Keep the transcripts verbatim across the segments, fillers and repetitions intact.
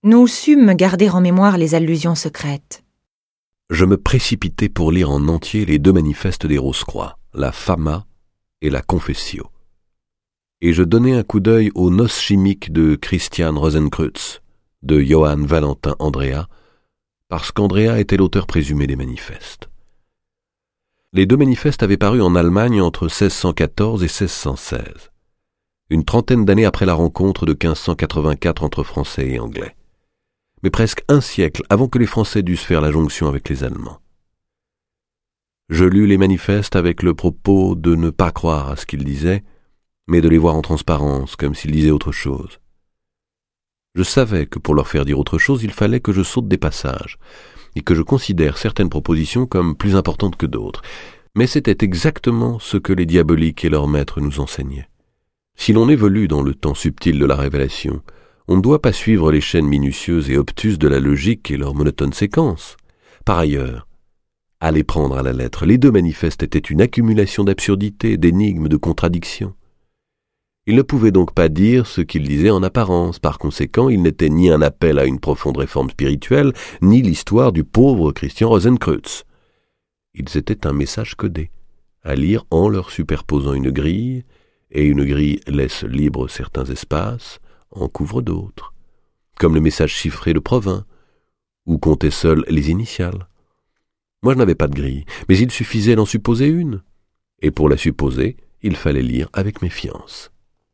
Nous sûmes garder en mémoire les allusions secrètes. Je me précipitai pour lire en entier les deux manifestes des Rose-Croix, la Fama et la Confessio. Et je donnai un coup d'œil aux Noces chimiques de Christian Rosenkreutz, de Johann Valentin Andrea, parce qu'Andrea était l'auteur présumé des manifestes. Les deux manifestes avaient paru en Allemagne entre seize cent quatorze et seize cent seize, une trentaine d'années après la rencontre de quinze cent quatre-vingt-quatre entre Français et Anglais, mais presque un siècle avant que les Français dussent faire la jonction avec les Allemands. Je lus les manifestes avec le propos de ne pas croire à ce qu'ils disaient, mais de les voir en transparence, comme s'ils disaient autre chose. Je savais que pour leur faire dire autre chose, il fallait que je saute des passages, et que je considère certaines propositions comme plus importantes que d'autres. Mais c'était exactement ce que les diaboliques et leurs maîtres nous enseignaient. Si l'on évolue dans le temps subtil de la révélation, on ne doit pas suivre les chaînes minutieuses et obtuses de la logique et leurs monotones séquences. Par ailleurs, à les prendre à la lettre, les deux manifestes étaient une accumulation d'absurdités, d'énigmes, de contradictions. Ils ne pouvaient donc pas dire ce qu'ils disaient en apparence. Par conséquent, ils n'étaient ni un appel à une profonde réforme spirituelle, ni l'histoire du pauvre Christian Rosenkreutz. Ils étaient un message codé, à lire en leur superposant une grille, et une grille laisse libre certains espaces, en couvre d'autres, comme le message chiffré de Provins, où comptaient seules les initiales. Moi je n'avais pas de grille, mais il suffisait d'en supposer une, et pour la supposer, il fallait lire avec méfiance.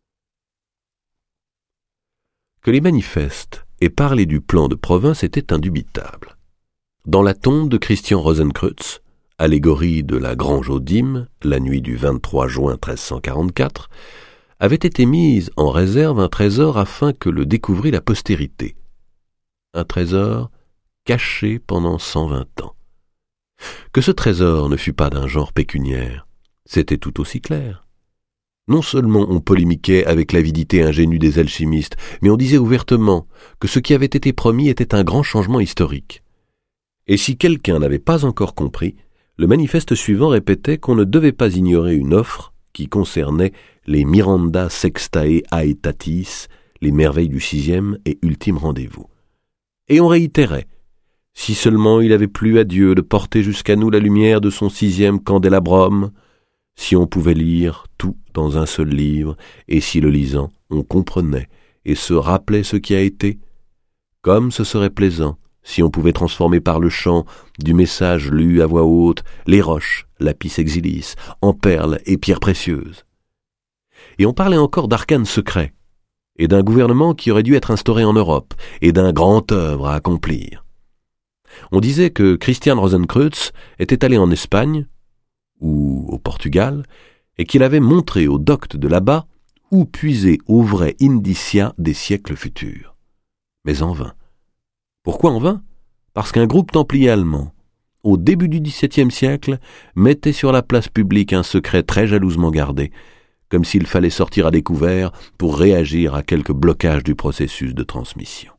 Que les manifestes aient parlé du plan de Provins était indubitable. Dans la tombe de Christian Rosenkreutz, allégorie de la Grange aux Dîmes, la nuit du vingt-trois juin treize cent quarante-quatre, avait été mise en réserve un trésor afin que le découvrît la postérité. Un trésor caché pendant cent vingt ans. Que ce trésor ne fût pas d'un genre pécuniaire, c'était tout aussi clair. Non seulement on polémiquait avec l'avidité ingénue des alchimistes, mais on disait ouvertement que ce qui avait été promis était un grand changement historique. Et si quelqu'un n'avait pas encore compris, le manifeste suivant répétait qu'on ne devait pas ignorer une offre qui concernait les Miranda Sextae Aetatis, les merveilles du sixième et ultime rendez-vous. Et on réitérait, si seulement il avait plu à Dieu de porter jusqu'à nous la lumière de son sixième candélabrum, si on pouvait lire tout dans un seul livre, et si le lisant, on comprenait et se rappelait ce qui a été, comme ce serait plaisant si on pouvait transformer par le chant du message lu à voix haute les roches, lapis exilis, en perles et pierres précieuses. Et on parlait encore d'arcanes secrets, et d'un gouvernement qui aurait dû être instauré en Europe, et d'un grand œuvre à accomplir. On disait que Christian Rosenkreutz était allé en Espagne, ou au Portugal, et qu'il avait montré aux doctes de là-bas où puiser aux vrais indicia des siècles futurs. Mais en vain. Pourquoi en vain ? Parce qu'un groupe templier allemand, au début du dix-septième siècle, mettait sur la place publique un secret très jalousement gardé, comme s'il fallait sortir à découvert pour réagir à quelque blocage du processus de transmission.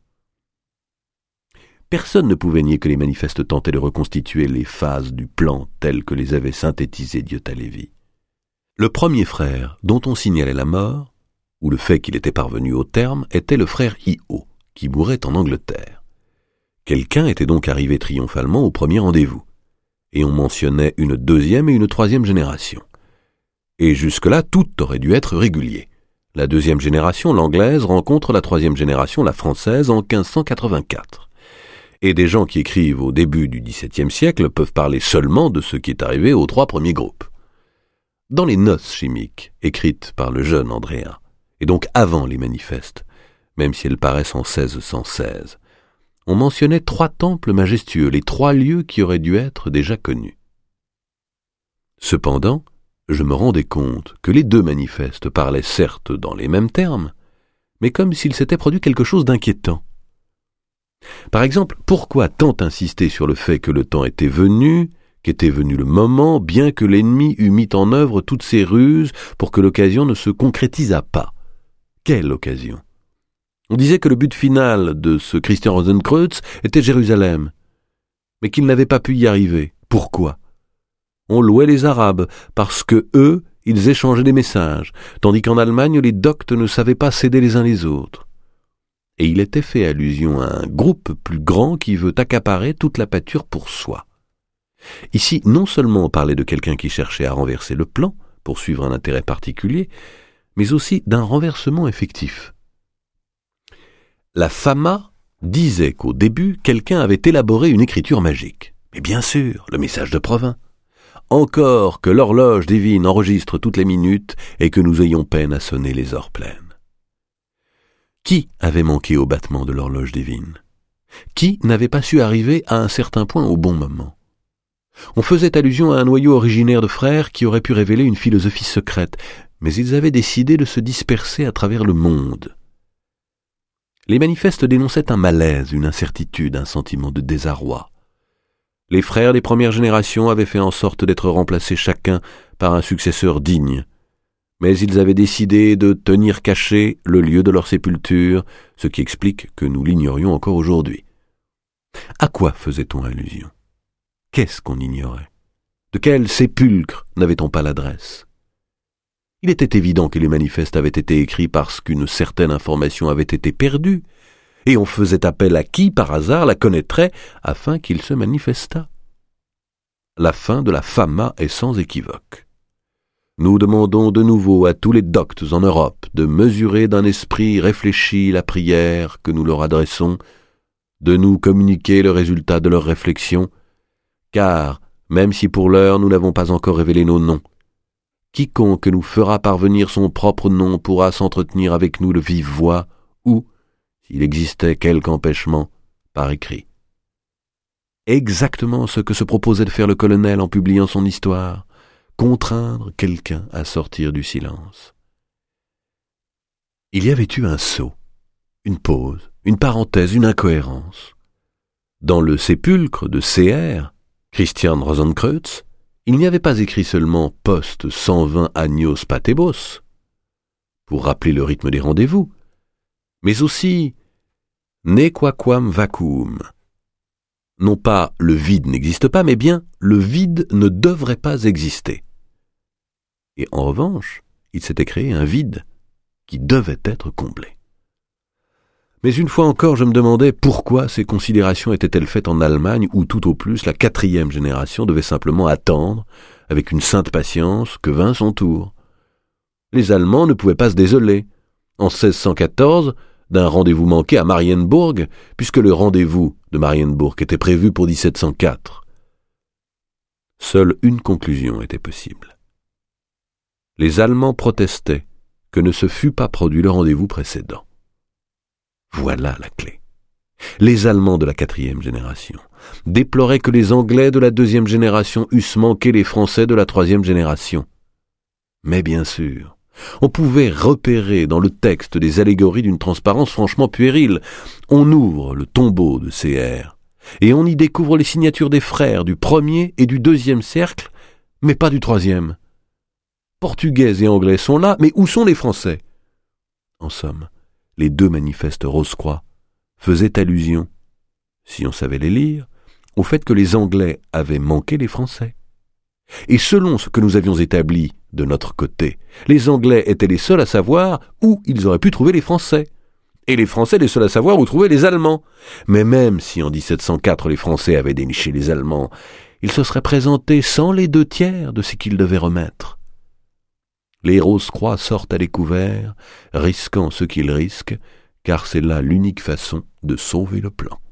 Personne ne pouvait nier que les manifestes tentaient de reconstituer les phases du plan telles que les avait synthétisées Diota Lévi. Le premier frère dont on signalait la mort, ou le fait qu'il était parvenu au terme, était le frère Io, qui mourait en Angleterre. Quelqu'un était donc arrivé triomphalement au premier rendez-vous, et on mentionnait une deuxième et une troisième génération. Et jusque-là, tout aurait dû être régulier. La deuxième génération, l'anglaise, rencontre la troisième génération, la française, en quinze cent quatre-vingt-quatre. Et des gens qui écrivent au début du dix-septième siècle peuvent parler seulement de ce qui est arrivé aux trois premiers groupes. Dans les Noces chimiques, écrites par le jeune Andrea, et donc avant les manifestes, même si elles paraissent en seize cent seize, on mentionnait trois temples majestueux, les trois lieux qui auraient dû être déjà connus. Cependant, je me rendais compte que les deux manifestes parlaient certes dans les mêmes termes, mais comme s'il s'était produit quelque chose d'inquiétant. Par exemple, pourquoi tant insister sur le fait que le temps était venu, qu'était venu le moment, bien que l'ennemi eût mis en œuvre toutes ses ruses pour que l'occasion ne se concrétisât pas ? Quelle occasion ? On disait que le but final de ce Christian Rosenkreutz était Jérusalem, mais qu'il n'avait pas pu y arriver. Pourquoi ? On louait les Arabes, parce que eux, ils échangeaient des messages, tandis qu'en Allemagne, les doctes ne savaient pas s'aider les uns les autres. et il était fait allusion à un groupe plus grand qui veut accaparer toute la pâture pour soi. Ici, non seulement on parlait de quelqu'un qui cherchait à renverser le plan pour suivre un intérêt particulier, mais aussi d'un renversement effectif. La Fama disait qu'au début, quelqu'un avait élaboré une écriture magique. Mais bien sûr, le message de Provins. Encore que l'horloge divine enregistre toutes les minutes et que nous ayons peine à sonner les heures pleines. Qui avait manqué au battement de l'horloge divine? Qui n'avait pas su arriver à un certain point au bon moment? On faisait allusion à un noyau originaire de frères qui aurait pu révéler une philosophie secrète, mais ils avaient décidé de se disperser à travers le monde. Les manifestes dénonçaient un malaise, une incertitude, un sentiment de désarroi. Les frères des premières générations avaient fait en sorte d'être remplacés chacun par un successeur digne, mais ils avaient décidé de tenir caché le lieu de leur sépulture, ce qui explique que nous l'ignorions encore aujourd'hui. À quoi faisait-on allusion? Qu'est-ce qu'on ignorait? De quel sépulcre n'avait-on pas l'adresse? Il était évident que les manifestes avaient été écrits parce qu'une certaine information avait été perdue, et on faisait appel à qui, par hasard, la connaîtrait afin qu'il se manifestât. La fin de la Fama est sans équivoque. Nous demandons de nouveau à tous les doctes en Europe de mesurer d'un esprit réfléchi la prière que nous leur adressons, de nous communiquer le résultat de leurs réflexions, car, même si pour l'heure nous n'avons pas encore révélé nos noms, quiconque nous fera parvenir son propre nom pourra s'entretenir avec nous de vive voix ou, s'il existait quelque empêchement, par écrit. Exactement ce que se proposait de faire le colonel en publiant son histoire, contraindre quelqu'un à sortir du silence. Il y avait eu un saut, une pause, une parenthèse, une incohérence. Dans le sépulcre de C R, Christian Rosenkreutz, il n'y avait pas écrit seulement « poste cent vingt Agnos Patebos » pour rappeler le rythme des rendez-vous, mais aussi « Nequaquam vacuum ». Non pas « le vide n'existe pas », mais bien « le vide ne devrait pas exister ». Et en revanche, il s'était créé un vide qui devait être comblé. Mais une fois encore, je me demandais pourquoi ces considérations étaient-elles faites en Allemagne où tout au plus la quatrième génération devait simplement attendre, avec une sainte patience, que vint son tour. Les Allemands ne pouvaient pas se désoler, en seize cent quatorze, d'un rendez-vous manqué à Marienbourg, puisque le rendez-vous de Marienbourg était prévu pour dix-sept cent quatre. Seule une conclusion était possible. Les Allemands protestaient que ne se fût pas produit le rendez-vous précédent. Voilà la clé. Les Allemands de la quatrième génération déploraient que les Anglais de la deuxième génération eussent manqué les Français de la troisième génération. Mais bien sûr, on pouvait repérer dans le texte des allégories d'une transparence franchement puérile. On ouvre le tombeau de C R et on y découvre les signatures des frères du premier et du deuxième cercle, mais pas du troisième. Portugais et Anglais sont là, mais où sont les Français? En somme, les deux manifestes Rose-Croix faisaient allusion, si on savait les lire, au fait que les Anglais avaient manqué les Français. Et selon ce que nous avions établi de notre côté, les Anglais étaient les seuls à savoir où ils auraient pu trouver les Français, et les Français les seuls à savoir où trouver les Allemands. Mais même si en dix-sept cent quatre les Français avaient déniché les Allemands, ils se seraient présentés sans les deux tiers de ce qu'ils devaient remettre. Les Rose-Croix sortent à découvert, risquant ce qu'ils risquent, car c'est là l'unique façon de sauver le plan.